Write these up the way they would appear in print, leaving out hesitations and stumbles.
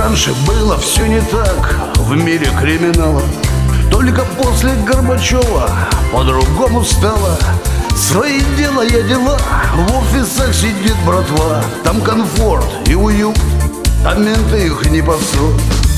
раньше было все не так в мире криминала. Только после Горбачева по-другому стало. Свои дела я дела, в офисах сидит братва. Там комфорт и уют, там менты их не пасут.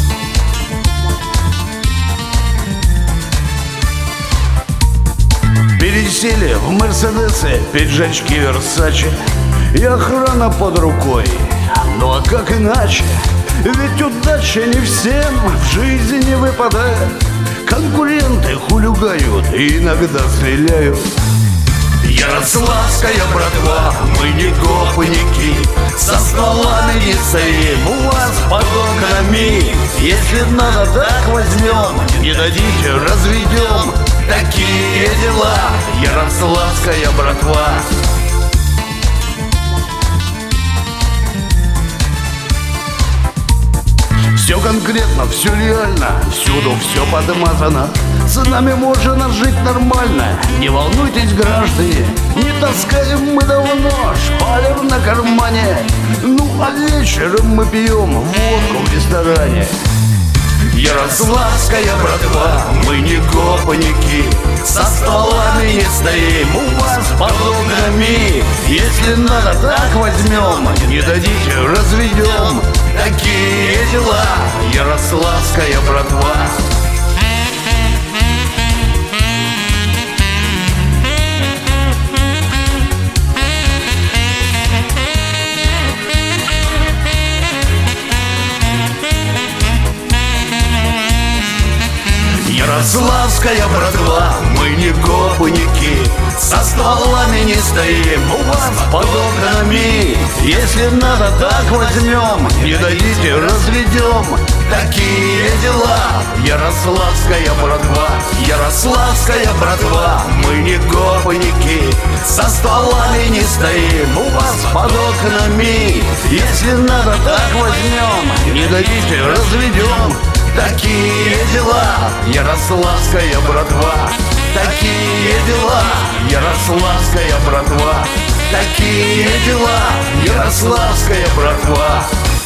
Пересели в Мерседесы, пиджачки Версаче и охрана под рукой. Ну а как иначе? Ведь удача не всем в жизни выпадает. Конкуренты хулигают и иногда стреляют. Ярославская братва, мы не гопники, со стволами не стоим у вас под окнами. Если надо, так возьмем, не дадите, разведем. Такие дела, Ярославская братва. Все конкретно, все реально, всюду все подмазано. С нами можно жить нормально, не волнуйтесь, граждане. Не таскаем мы давно шпалер на кармане. Ну а вечером мы пьем водку в ресторане. Ярославская братва, мы не гопники, со стволами не стоим у вас под окнами. Если надо, так возьмем, не дадите, разведем. Такие дела, Ярославская братва. Ярославская братва, мы не гопники, со стволами не стоим у вас под окнами. Если надо, так возьмем, не дадите, разведем. Такие дела, Ярославская братва. Ярославская братва, мы не гопники, со стволами не стоим у вас под окнами. Если надо, так возьмем, не дадите, разведем. Такие дела, Ярославская братва. Такие дела, Ярославская братва. Такие дела, Ярославская братва.